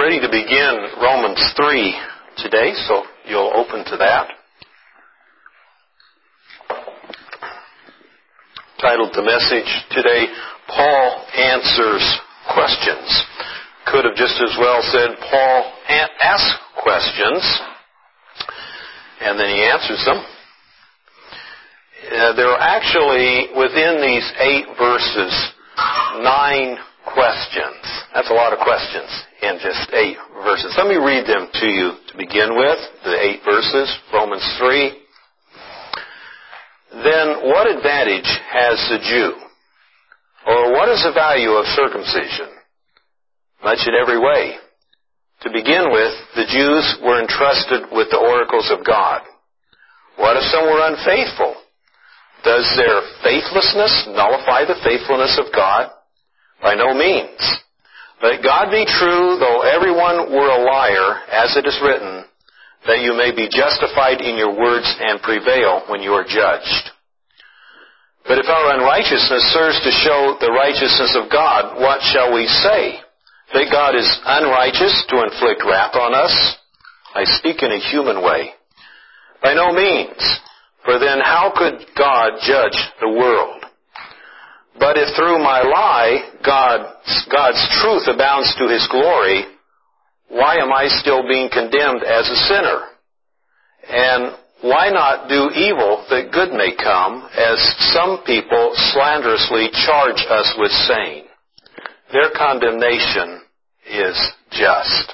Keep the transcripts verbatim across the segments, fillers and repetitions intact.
ready to begin Romans three today, so you'll open to that. Titled the message today, Paul Answers Questions. Could have just as well said, Paul asks questions, and then he answers them. Uh, there are actually, within these eight verses, nine questions. That's a lot of questions in just eight verses. Let me read them to you to begin with, the eight verses, Romans three. Then what advantage has the Jew? Or what is the value of circumcision? Much in every way. To begin with, the Jews were entrusted with the oracles of God. What if some were unfaithful? Does their faithlessness nullify the faithfulness of God? By no means. Let God be true, though everyone were a liar, as it is written, that you may be justified in your words and prevail when you are judged. But if our unrighteousness serves to show the righteousness of God, what shall we say? That God is unrighteous to inflict wrath on us? I speak in a human way. By no means. For then how could God judge the world? But if through my lie God, God's truth abounds to His glory, why am I still being condemned as a sinner? And why not do evil that good may come, as some people slanderously charge us with saying? Their condemnation is just.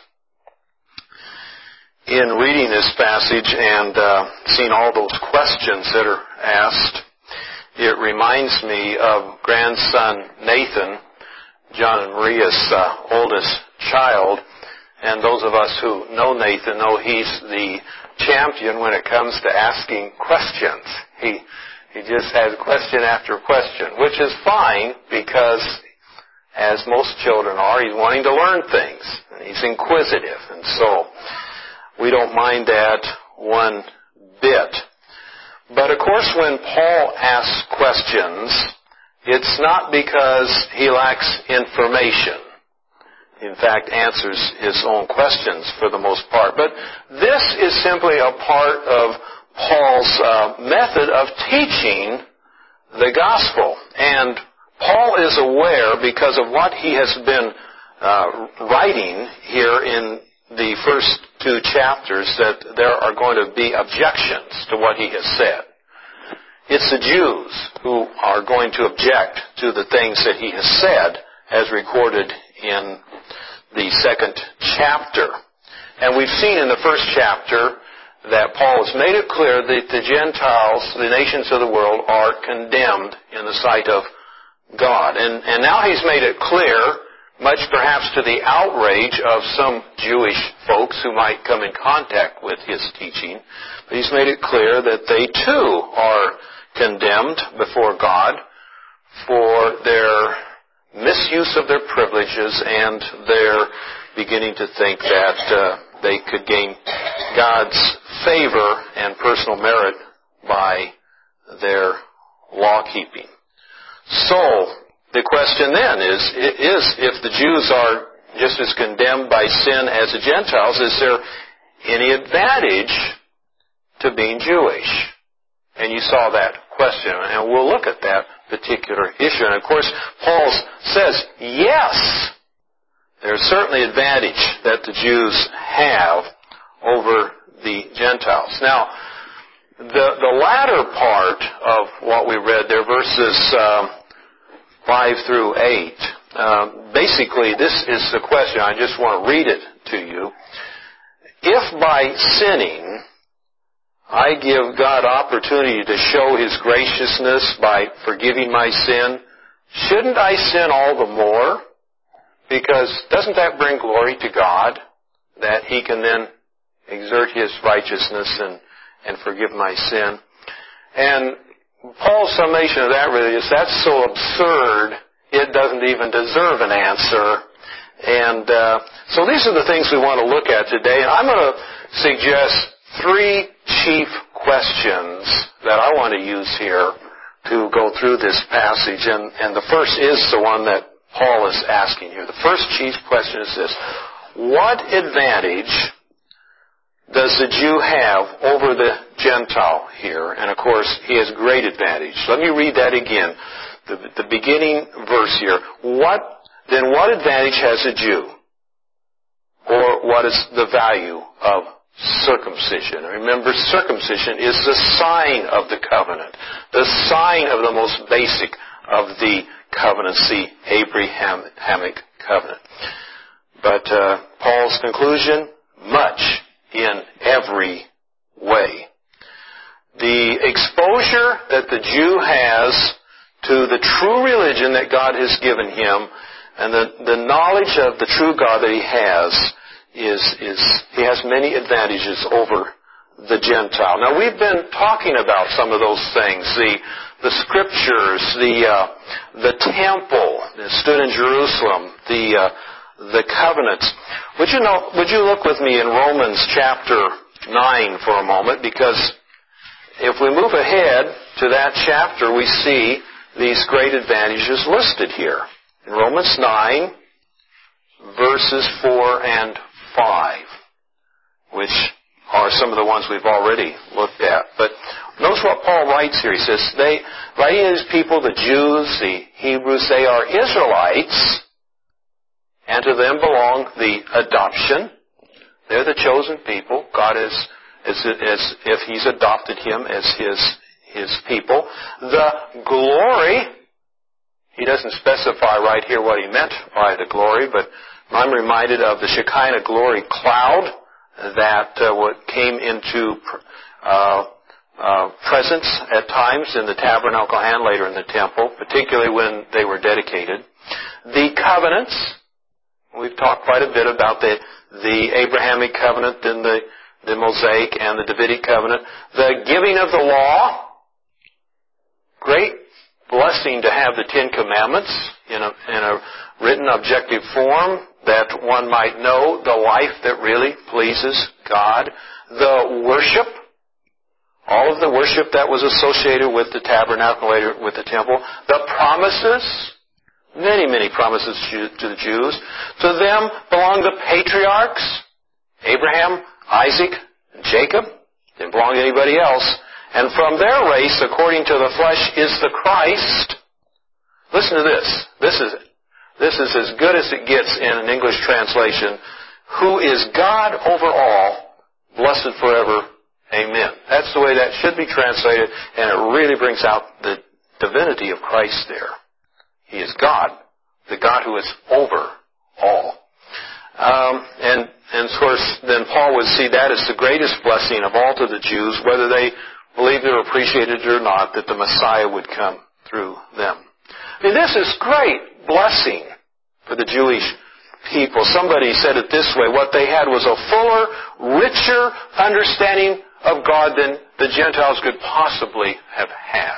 In reading this passage and uh, seeing all those questions that are asked, it reminds me of grandson Nathan, John and Maria's uh, oldest child. And those of us who know Nathan know he's the champion when it comes to asking questions. He he just has question after question, which is fine because, as most children are, he's wanting to learn things. And he's inquisitive. And so we don't mind that one bit. But of course, when Paul asks questions, it's not because he lacks information. In fact, answers his own questions for the most part. But this is simply a part of Paul's uh, method of teaching the gospel. And Paul is aware, because of what he has been uh, writing here in the first two chapters, that there are going to be objections to what he has said. It's the Jews who are going to object to the things that he has said, as recorded in the second chapter. And we've seen in the first chapter that Paul has made it clear that the Gentiles, the nations of the world, are condemned in the sight of God. And, and now he's made it clear, much perhaps to the outrage of some Jewish folks who might come in contact with his teaching, but he's made it clear that they too are condemned before God for their misuse of their privileges and their beginning to think that uh, they could gain God's favor and personal merit by their law-keeping. So, the question then is, is if the Jews are just as condemned by sin as the Gentiles, is there any advantage to being Jewish? And you saw that question, and we'll look at that particular issue. And of course, Paul says, yes, there's certainly advantage that the Jews have over the Gentiles. Now, the, the latter part of what we read there, verses um, five through eight, uh, basically this is the question. I just want to read it to you. If by sinning I give God opportunity to show His graciousness by forgiving my sin, shouldn't I sin all the more? Because doesn't that bring glory to God, that He can then exert His righteousness and, and forgive my sin? And Paul's summation of that really is, that's so absurd, it doesn't even deserve an answer. And uh, so these are the things we want to look at today. And I'm going to suggest three chief questions that I want to use here to go through this passage. And, and the first is the one that Paul is asking here. The first chief question is this: what advantage does the Jew have over the Gentile here? And of course, he has great advantage. Let me read that again. The, the beginning verse here. What, then what advantage has a Jew? Or what is the value of circumcision? Remember, circumcision is the sign of the covenant. The sign of the most basic of the covenants, the Abrahamic covenant. But uh, Paul's conclusion, much in every way. The exposure that the Jew has to the true religion that God has given him and the, the knowledge of the true God that he has is, is he has many advantages over the Gentile. Now, we've been talking about some of those things, the, the scriptures, the, uh, the temple that stood in Jerusalem, the, uh, the covenants. Would you know, would you look with me in Romans chapter nine for a moment, because if we move ahead to that chapter, we see these great advantages listed here. In Romans nine, verses four and five, which are some of the ones we've already looked at. But notice what Paul writes here. He says, they, writing to his people, the Jews, the Hebrews, they are Israelites, and to them belong the adoption. They're the chosen people. God is, as, as if He's adopted him as His, His people. The glory, He doesn't specify right here what He meant by the glory, but I'm reminded of the Shekinah glory cloud that uh, what came into uh, uh, presence at times in the tabernacle and later in the temple, particularly when they were dedicated. The covenants. We've talked quite a bit about the, the Abrahamic covenant and the, the Mosaic and the Davidic covenant. The giving of the law. Great blessing to have the Ten Commandments in a, in a written objective form that one might know the life that really pleases God. The worship. All of the worship that was associated with the tabernacle, later with the temple. The promises. Many, many promises to the Jews. To them belong the patriarchs, Abraham, Isaac, and Jacob. Didn't belong to anybody else. And from their race, according to the flesh, is the Christ. Listen to this. This is, this is as good as it gets in an English translation. Who is God over all, blessed forever. Amen. That's the way that should be translated, and it really brings out the divinity of Christ there. He is God, the God who is over all. Um, and, and of course, then Paul would see that as the greatest blessing of all to the Jews, whether they believed it or appreciated it or not, that the Messiah would come through them. I mean, this is great blessing for the Jewish people. Somebody said it this way, what they had was a fuller, richer understanding of God than the Gentiles could possibly have had.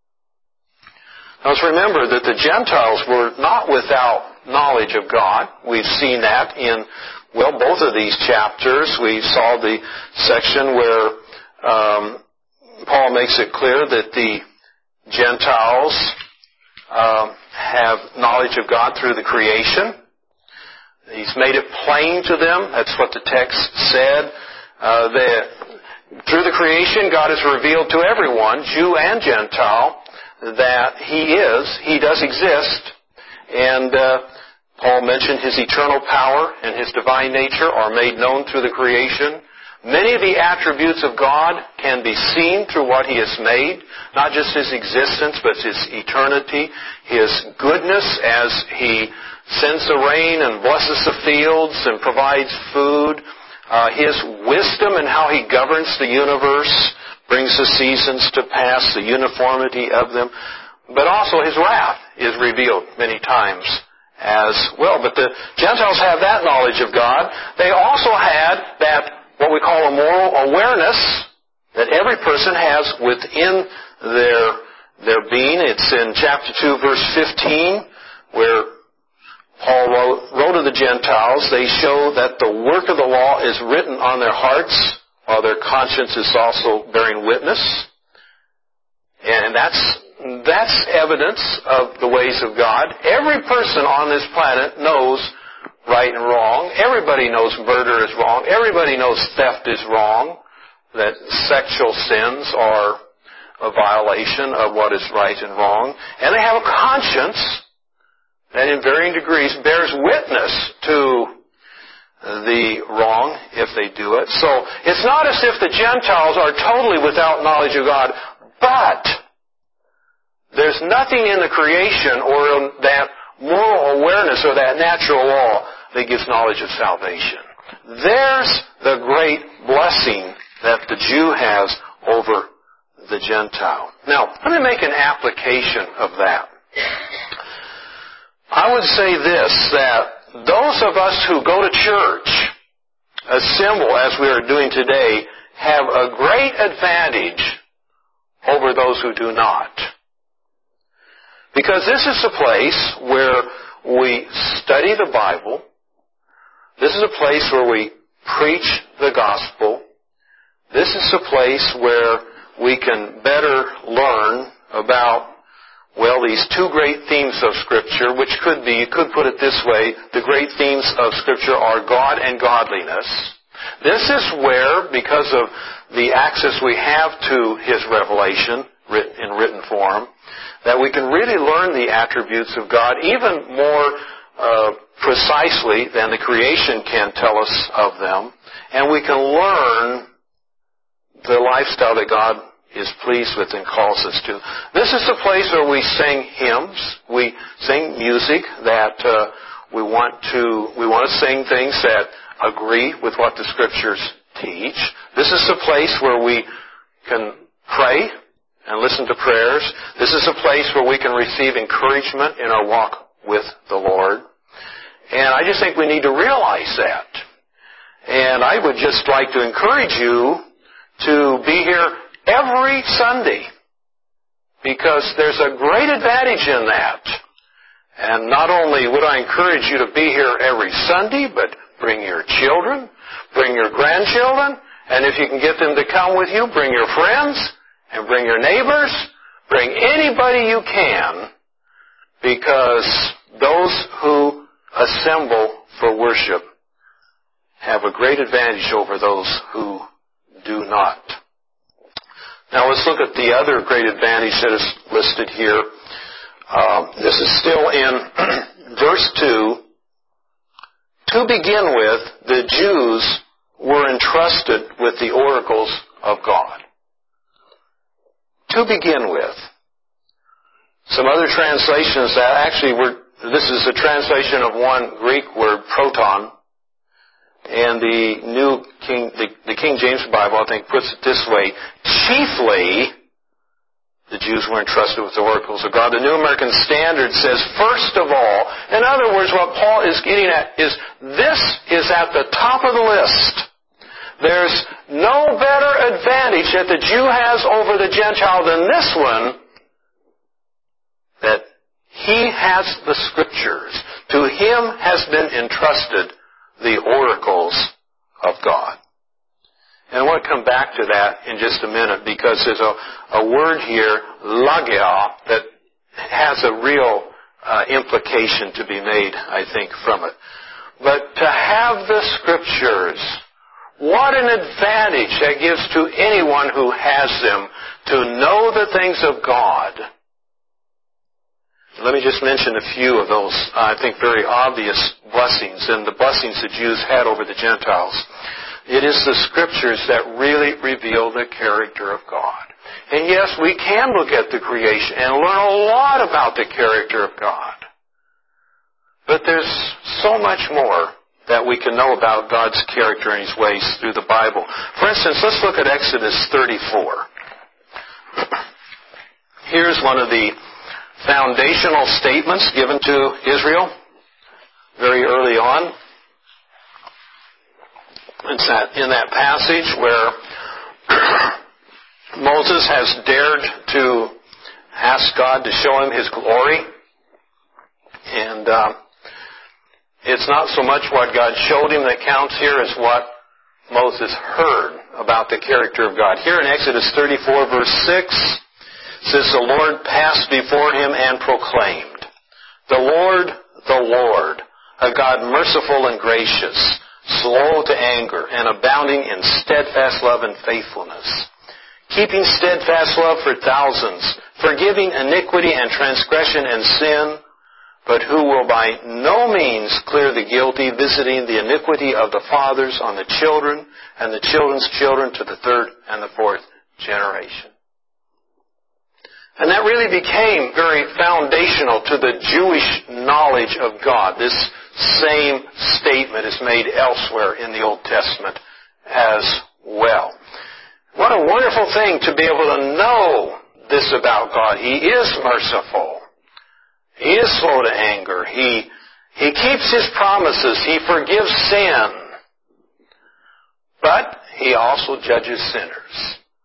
Now let's remember that the Gentiles were not without knowledge of God. We've seen that in, well, both of these chapters. We saw the section where um, Paul makes it clear that the Gentiles um, have knowledge of God through the creation. He's made it plain to them. That's what the text said. Uh, that through the creation, God has revealed to everyone, Jew and Gentile, that He is, He does exist. And uh, Paul mentioned His eternal power and His divine nature are made known through the creation. Many of the attributes of God can be seen through what He has made, not just His existence, but His eternity, His goodness as He sends the rain and blesses the fields and provides food, uh, His wisdom and how He governs the universe, brings the seasons to pass, the uniformity of them. But also His wrath is revealed many times as well. But the Gentiles have that knowledge of God. They also had that, what we call a moral awareness, that every person has within their, their being. It's in chapter two, verse fifteen, where Paul wrote, wrote of the Gentiles, they show that the work of the law is written on their hearts, while their conscience is also bearing witness. And that's, that's evidence of the ways of God. Every person on this planet knows right and wrong. Everybody knows murder is wrong. Everybody knows theft is wrong. That sexual sins are a violation of what is right and wrong. And they have a conscience that in varying degrees bears witness to the wrong if they do it. So it's not as if the Gentiles are totally without knowledge of God, but there's nothing in the creation or in that moral awareness or that natural law that gives knowledge of salvation. There's the great blessing that the Jew has over the Gentile. Now, let me make an application of that. I would say this, that those of us who go to church, assemble as we are doing today, have a great advantage over those who do not. Because this is a place where we study the Bible. This is a place where we preach the gospel. This is a place where we can better learn about, well, these two great themes of Scripture, which could be, you could put it this way, the great themes of Scripture are God and godliness. This is where, because of the access we have to His revelation in written form, that we can really learn the attributes of God even more uh, precisely than the creation can tell us of them. And we can learn the lifestyle that God is pleased with and calls us to. This is the place where we sing hymns, we sing music that uh, we want to we want to sing things that agree with what the Scriptures teach. This is the place where we can pray and listen to prayers. This is a place where we can receive encouragement in our walk with the Lord. And I just think we need to realize that. And I would just like to encourage you to be here every Sunday, because there's a great advantage in that. And not only would I encourage you to be here every Sunday, but bring your children, bring your grandchildren, and if you can get them to come with you, bring your friends, and bring your neighbors, bring anybody you can, because those who assemble for worship have a great advantage over those who do not. Now let's look at the other great advantage that is listed here. Uh, this is still in verse two. To begin with, the Jews were entrusted with the oracles of God. To begin with. Some other translations that actually were, this is a translation of one Greek word, proton. And the New King, the, the King James Bible, I think, puts it this way: chiefly, the Jews were entrusted with the oracles of God. The New American Standard says, first of all. In other words, what Paul is getting at is, this is at the top of the list. There's no better advantage that the Jew has over the Gentile than this one, that he has the Scriptures. To him has been entrusted the oracles of God. And I want to come back to that in just a minute, because there's a, a word here, logia, that has a real uh, implication to be made, I think, from it. But to have the Scriptures, what an advantage that gives to anyone who has them to know the things of God. Let me just mention a few of those, I think, very obvious blessings, and the blessings the Jews had over the Gentiles. It is the Scriptures that really reveal the character of God. And yes, we can look at the creation and learn a lot about the character of God. But there's so much more that we can know about God's character and His ways through the Bible. For instance, let's look at Exodus thirty-four. Here's one of the foundational statements given to Israel very early on. It's that, in that passage where Moses has dared to ask God to show him His glory. And uh, it's not so much what God showed him that counts here as what Moses heard about the character of God. Here in Exodus thirty-four, verse six, says, the Lord passed before him and proclaimed, the Lord, the Lord, a God merciful and gracious, slow to anger, and abounding in steadfast love and faithfulness, keeping steadfast love for thousands, forgiving iniquity and transgression and sin, but who will by no means clear the guilty, visiting the iniquity of the fathers on the children and the children's children to the third and the fourth generation. And that really became very foundational to the Jewish knowledge of God. This same statement is made elsewhere in the Old Testament as well. What a wonderful thing to be able to know this about God. He is merciful. He is slow to anger. He, he keeps His promises. He forgives sin. But He also judges sinners.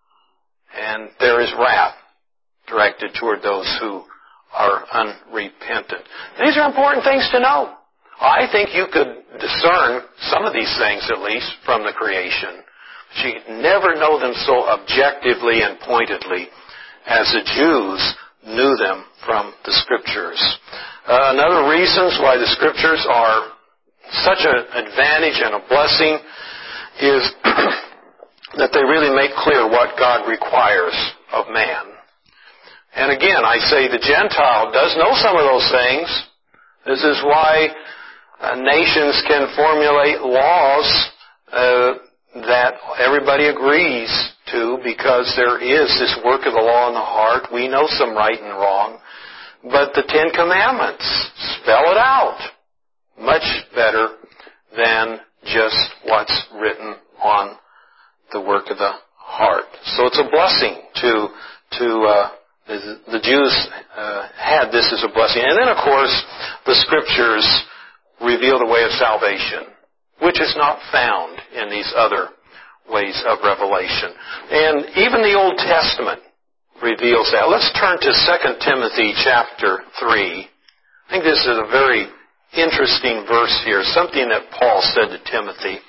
And there is wrath directed toward those who are unrepentant. These are important things to know. I think you could discern some of these things, at least, from the creation. But you could never know them so objectively and pointedly as the Jews knew them from the Scriptures. Uh, another reasons why the Scriptures are such an advantage and a blessing is that they really make clear what God requires of man. And again, I say the Gentile does know some of those things. This is why uh, nations can formulate laws uh, that everybody agrees to, because there is this work of the law in the heart. We know some right and wrong. But the Ten Commandments spell it out much better than just what's written on the work of the heart. So it's a blessing to to uh, the, the Jews uh, had this as a blessing. And then, of course, the Scriptures reveal the way of salvation, which is not found in these other ways of revelation. And even the Old Testament reveals that. Let's turn to Second Timothy chapter three. I think this is a very interesting verse here, something that Paul said to Timothy.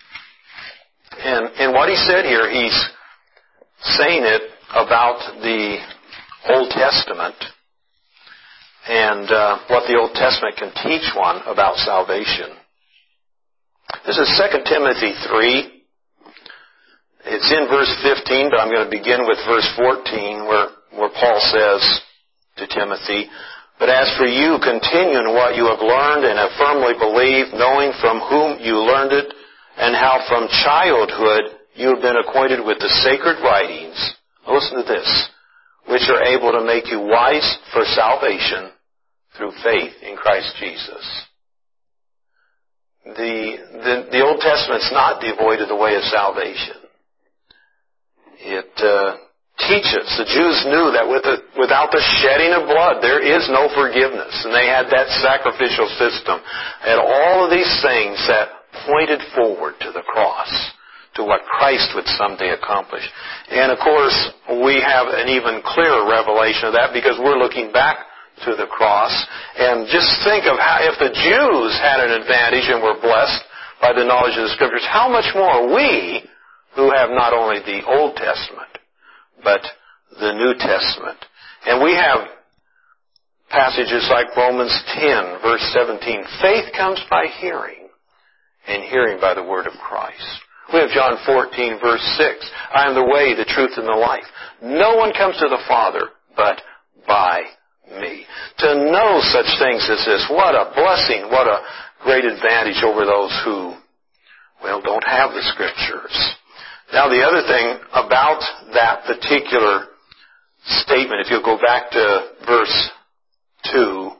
And, and what he said here, he's saying it about the Old Testament and uh, what the Old Testament can teach one about salvation. This is Second Timothy three. It's in verse fifteen, but I'm going to begin with verse fourteen, where, where Paul says to Timothy, "But as for you, continue in what you have learned and have firmly believed, knowing from whom you learned it, and how from childhood you have been acquainted with the sacred writings," listen to this, "which are able to make you wise for salvation through faith in Christ Jesus." The, the, the Old Testament's not devoid of the way of salvation. It uh, teaches. The Jews knew that with the, without the shedding of blood, there is no forgiveness. And they had that sacrificial system. And all of these things that pointed forward to the cross, to what Christ would someday accomplish. And of course, we have an even clearer revelation of that because we're looking back to the cross. And just think of how, if the Jews had an advantage and were blessed by the knowledge of the Scriptures, how much more we, who have not only the Old Testament, but the New Testament. And we have passages like Romans ten, verse seventeen. Faith comes by hearing, and hearing by the word of Christ. We have John fourteen, verse six. I am the way, the truth, and the life. No one comes to the Father but by me. To know such things as this, what a blessing, what a great advantage over those who, well, don't have the Scriptures. Now, the other thing about that particular statement, if you'll go back to verse two,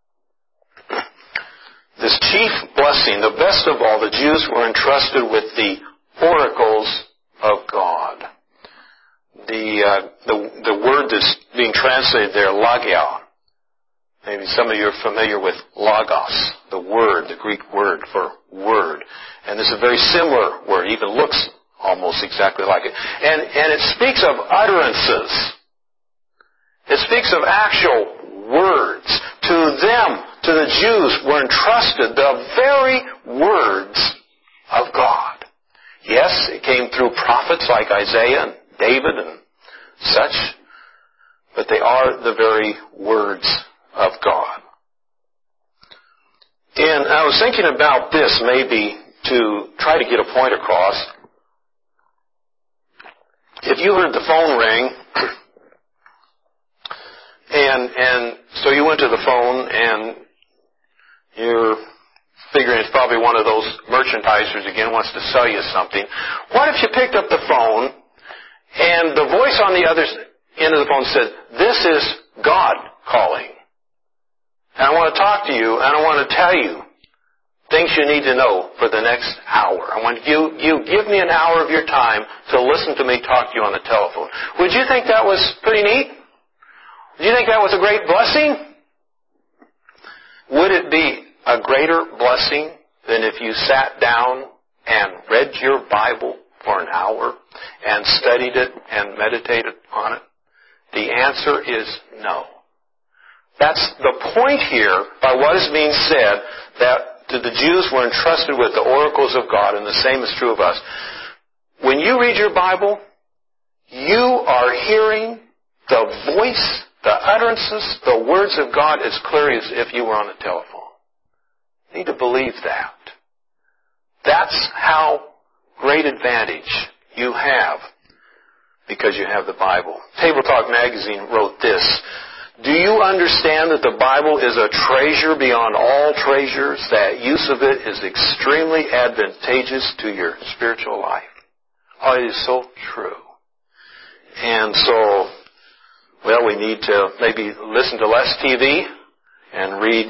this chief blessing, the best of all, the Jews were entrusted with the oracles of God. The, uh, the, the word that's being translated there, logia. Maybe some of you are familiar with logos, the word, the Greek word for word. And this is a very similar word, even looks almost exactly like it. And, and it speaks of utterances. It speaks of actual words. To them, to the Jews, were entrusted the very words of God. Yes, it came through prophets like Isaiah and David and such, but they are the very words of God. In I was thinking about this maybe to try to get a point across. If you heard the phone ring, and and so you went to the phone and you're figuring it's probably one of those merchandisers again, wants to sell you something. What if you picked up the phone and the voice on the other end of the phone said, "This is God calling. And I want to talk to you, and I want to tell you things you need to know for the next hour. I want you, you give me an hour of your time to listen to me talk to you on the telephone." Would you think that was pretty neat? Do you think that was a great blessing? Would it be a greater blessing than if you sat down and read your Bible for an hour and studied it and meditated on it? The answer is no. That's the point here by what is being said, that to the Jews were entrusted with the oracles of God, and the same is true of us. When you read your Bible, you are hearing the voice, the utterances, the words of God as clearly as if you were on a telephone. You need to believe that. That's how great advantage you have because you have the Bible. Table Talk Magazine wrote this: "Do you understand that the Bible is a treasure beyond all treasures, that use of it is extremely advantageous to your spiritual life?" Oh, it is so true. And so, well, we need to maybe listen to less T V and read,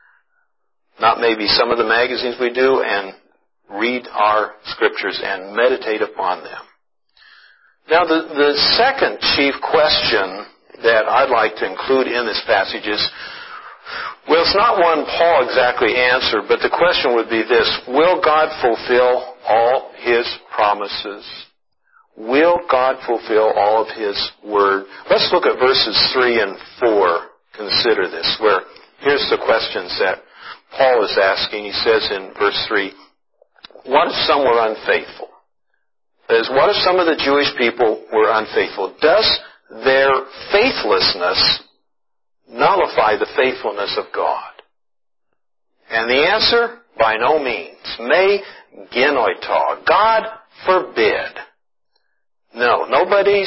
not maybe some of the magazines we do, and read our scriptures and meditate upon them. Now, the, the second chief question that I'd like to include in this passage is, well, it's not one Paul exactly answered, but the question would be this: will God fulfill all His promises? Will God fulfill all of His word? Let's look at verses three and four. Consider this, where here's the questions that Paul is asking. He says in verse three, what if some were unfaithful? That is, what if some of the Jewish people were unfaithful? Does their faithlessness nullify the faithfulness of God? And the answer, by no means. Me genoito. God forbid. No, nobody's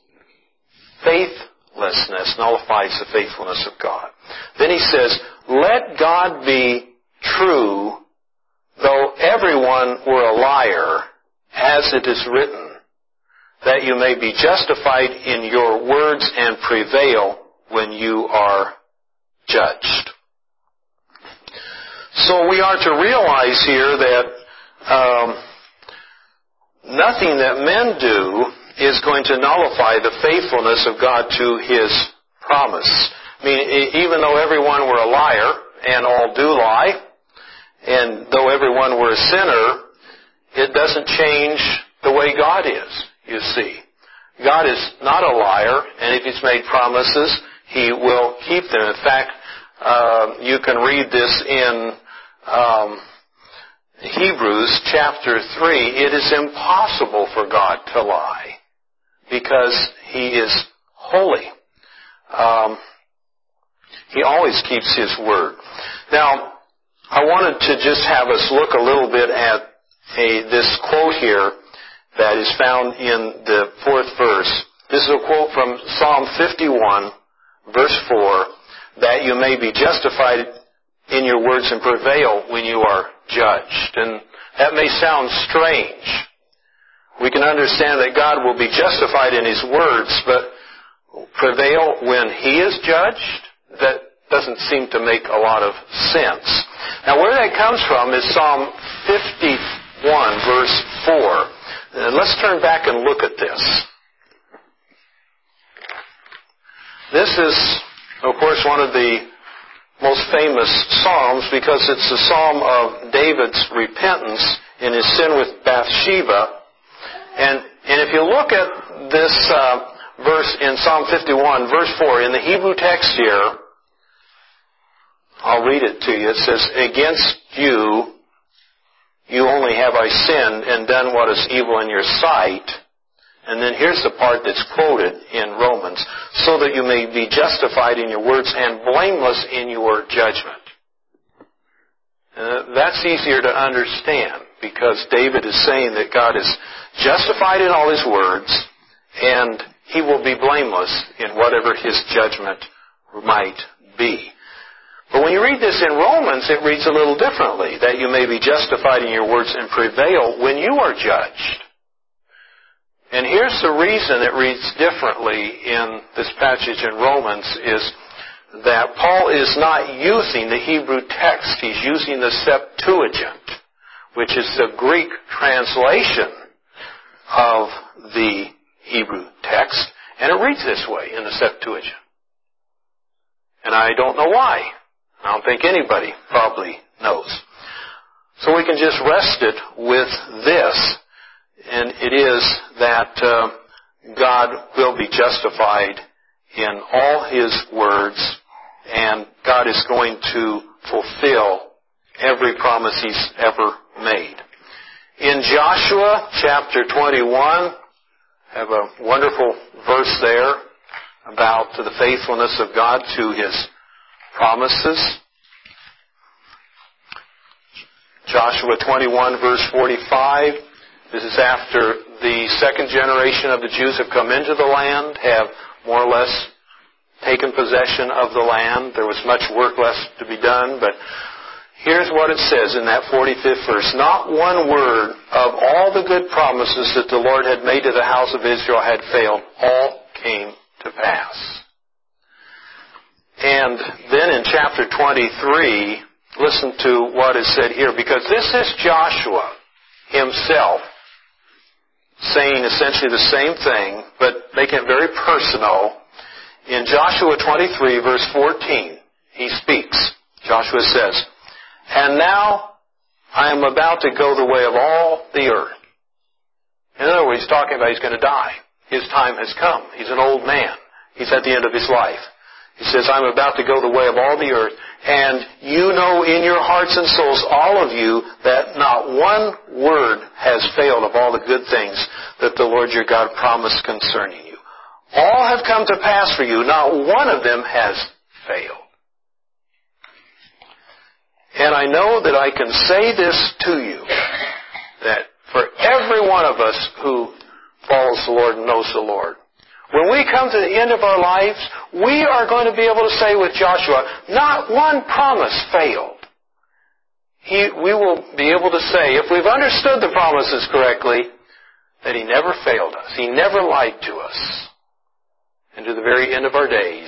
faithlessness nullifies the faithfulness of God. Then he says, let God be true, though everyone were a liar, as it is written, that you may be justified in your words and prevail when you are judged. So we are to realize here that um, nothing that men do is going to nullify the faithfulness of God to His promise. I mean, even though everyone were a liar, and all do lie, and though everyone were a sinner, it doesn't change the way God is, you see. God is not a liar, and if He's made promises, He will keep them. In fact, uh, you can read this in um, Hebrews chapter three. It is impossible for God to lie because He is holy. Um, he always keeps His word. Now, I wanted to just have us look a little bit at a, this quote here that is found in the fourth verse. This is a quote from Psalm fifty-one, verse four, that you may be justified in your words and prevail when you are judged. And that may sound strange. We can understand that God will be justified in His words, but prevail when He is judged? That doesn't seem to make a lot of sense. Now, where that comes from is Psalm fifty-one, verse four. And let's turn back and look at this. This is, of course, one of the most famous psalms because it's a psalm of David's repentance in his sin with Bathsheba. And, and if you look at this uh, verse in Psalm fifty-one, verse four, in the Hebrew text here, I'll read it to you. It says, against you, you only have I sinned and done what is evil in your sight. And then here's the part that's quoted in Romans, so that you may be justified in your words and blameless in your judgment. Uh, that's easier to understand because David is saying that God is justified in all His words and He will be blameless in whatever His judgment might be. But when you read this in Romans, it reads a little differently, that you may be justified in your words and prevail when you are judged. And here's the reason it reads differently in this passage in Romans is that Paul is not using the Hebrew text. He's using the Septuagint, which is the Greek translation of the Hebrew text. And it reads this way in the Septuagint. And I don't know why. I don't think anybody probably knows. So we can just rest it with this. And it is that uh, God will be justified in all His words, and God is going to fulfill every promise He's ever made. In Joshua chapter twenty-one, I have a wonderful verse there about the faithfulness of God to His promises. Joshua twenty-one verse forty-five. This is after the second generation of the Jews have come into the land, have more or less taken possession of the land. There was much work left to be done, but here's what it says in that forty-fifth verse. Not one word of all the good promises that the Lord had made to the house of Israel had failed. All came to pass. And then in chapter twenty-three, listen to what is said here, because this is Joshua himself saying essentially the same thing, but making it very personal. In Joshua twenty-three, verse fourteen, he speaks. Joshua says, "And now I am about to go the way of all the earth." In other words, he's talking about he's going to die. His time has come. He's an old man. He's at the end of his life. He says, "I'm about to go the way of all the earth, and you know in your hearts and souls, all of you, that not one word has failed of all the good things that the Lord your God promised concerning you. All have come to pass for you. Not one of them has failed." And I know that I can say this to you, that for every one of us who follows the Lord and knows the Lord, when we come to the end of our lives, we are going to be able to say with Joshua, not one promise failed. He, we will be able to say, if we've understood the promises correctly, that He never failed us. He never lied to us. And to the very end of our days,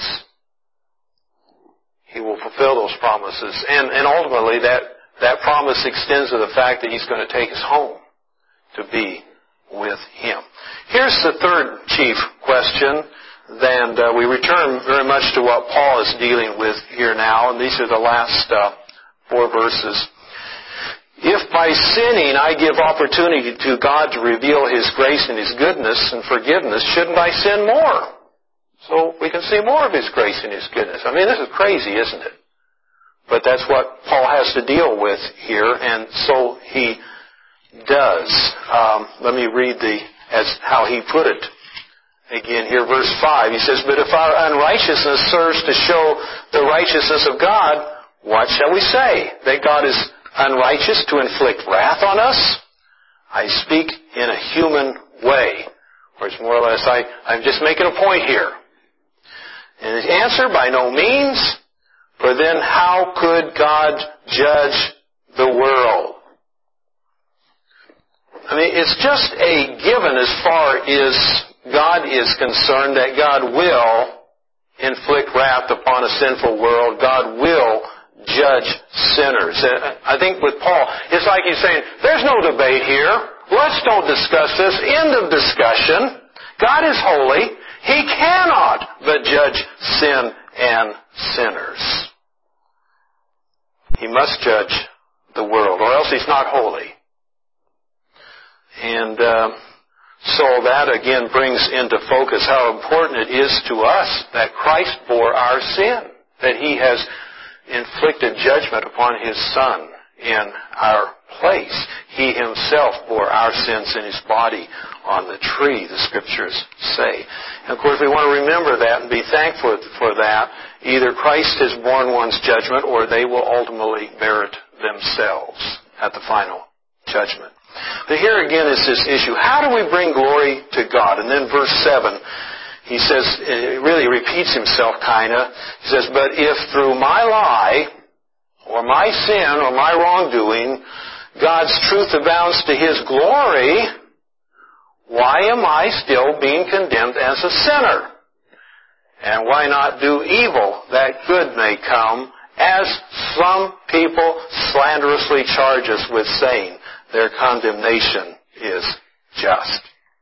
He will fulfill those promises. And, and ultimately, that, that promise extends to the fact that He's going to take us home to be with Him. Here's the third chief question, and uh, we return very much to what Paul is dealing with here now, and these are the last uh, four verses. If by sinning I give opportunity to God to reveal His grace and His goodness and forgiveness, shouldn't I sin more? So we can see more of His grace and His goodness. I mean, this is crazy, isn't it? But that's what Paul has to deal with here, and so he does. Um, let me read the as how he put it. Again, here, verse five, he says, "But if our unrighteousness serves to show the righteousness of God, what shall we say? That God is unrighteous to inflict wrath on us? I speak in a human way." Or it's more or less, I, I'm just making a point here. And his answer, by no means, for then how could God judge the world? I mean, it's just a given as far as God is concerned that God will inflict wrath upon a sinful world. God will judge sinners. And I think with Paul, it's like he's saying, there's no debate here. Let's don't discuss this. End of discussion. God is holy. He cannot but judge sin and sinners. He must judge the world, or else He's not holy. And uh, so that again brings into focus how important it is to us that Christ bore our sin, that He has inflicted judgment upon His Son in our place. He Himself bore our sins in His body on the tree, the Scriptures say. And of course we want to remember that and be thankful for that. Either Christ has borne one's judgment or they will ultimately bear it themselves at the final judgment. But here again is this issue. How do we bring glory to God? And then verse seven, he says, it really repeats himself kind of. He says, but if through my lie, or my sin, or my wrongdoing, God's truth abounds to His glory, why am I still being condemned as a sinner? And why not do evil that good may come, as some people slanderously charge us with saying their condemnation is just?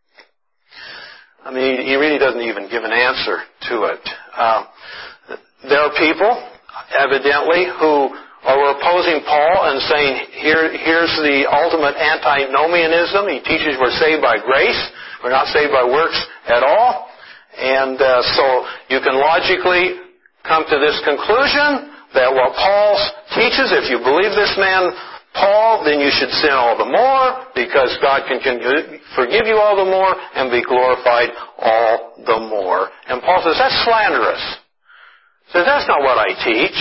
I mean, he really doesn't even give an answer to it. Uh, there are people, evidently, who are opposing Paul and saying, Here, here's the ultimate antinomianism. He teaches we're saved by grace. We're not saved by works at all. And uh, so you can logically come to this conclusion that what Paul teaches, if you believe this man Paul, then you should sin all the more because God can forgive you all the more and be glorified all the more. And Paul says, that's slanderous. He says, that's not what I teach.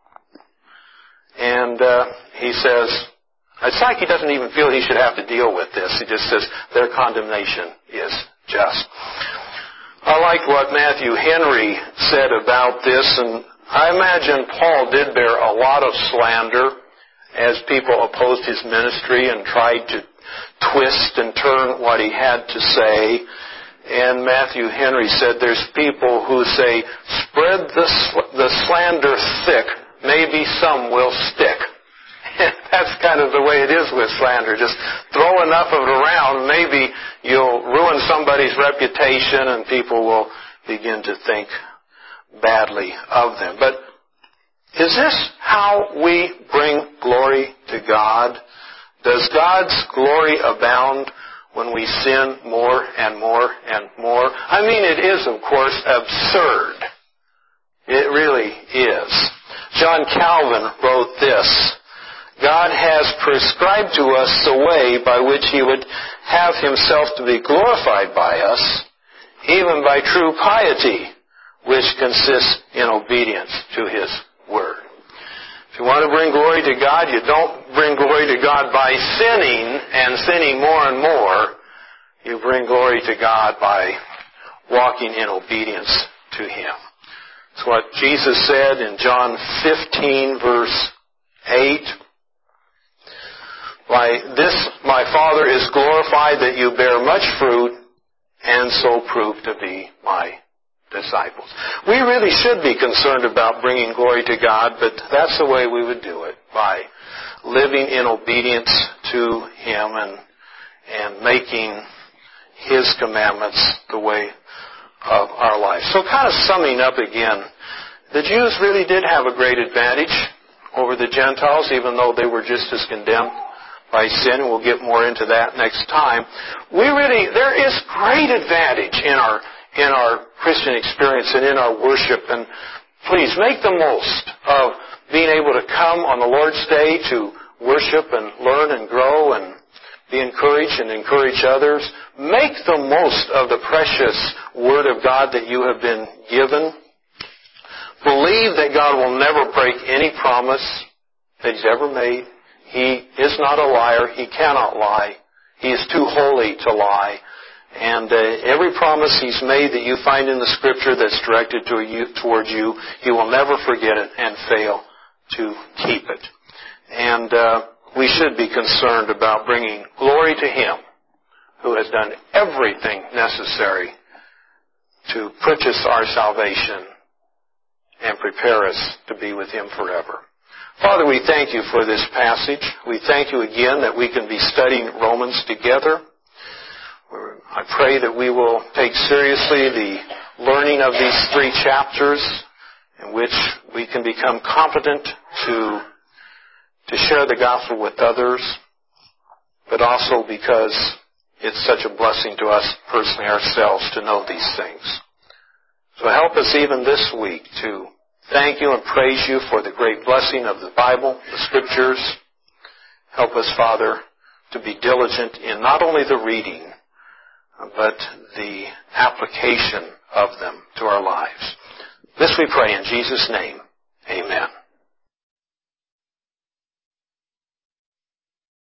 And uh, he says, it's like he doesn't even feel he should have to deal with this. He just says, their condemnation is just. I like what Matthew Henry said about this, and I imagine Paul did bear a lot of slander as people opposed his ministry and tried to twist and turn what he had to say. And Matthew Henry said there's people who say, spread the, sl- the slander thick, maybe some will stick. That's kind of the way it is with slander. Just throw enough of it around, maybe you'll ruin somebody's reputation and people will begin to think badly of them. But is this how we bring glory to God? Does God's glory abound when we sin more and more and more? I mean, it is, of course, absurd. It really is. John Calvin wrote this, God has prescribed to us the way by which He would have Himself to be glorified by us, even by true piety, which consists in obedience to His Word. If you want to bring glory to God, you don't bring glory to God by sinning and sinning more and more. You bring glory to God by walking in obedience to Him. It's what Jesus said in John fifteen, verse eight. By this my Father is glorified, that you bear much fruit, and so prove to be my disciples. We really should be concerned about bringing glory to God, but that's the way we would do it, by living in obedience to Him and and making His commandments the way of our life. So kind of summing up again, the Jews really did have a great advantage over the Gentiles, even though they were just as condemned by sin, and we'll get more into that next time. We really, there is great advantage in our in our Christian experience and in our worship, and please make the most of being able to come on the Lord's Day to worship and learn and grow and be encouraged and encourage others. Make the most of the precious Word of God that you have been given. Believe that God will never break any promise that He's ever made. He is not a liar. He cannot lie. He is too holy to lie. And uh, every promise He's made that you find in the Scripture that's directed to you, towards you, He will never forget it and fail to keep it. And uh, we should be concerned about bringing glory to Him who has done everything necessary to purchase our salvation and prepare us to be with Him forever. Father, we thank You for this passage. We thank You again that we can be studying Romans together. I pray that we will take seriously the learning of these three chapters in which we can become competent to, to share the gospel with others, but also because it's such a blessing to us personally ourselves to know these things. So help us even this week to thank You and praise You for the great blessing of the Bible, the Scriptures. Help us, Father, to be diligent in not only the reading, but the application of them to our lives. This we pray in Jesus' name. Amen.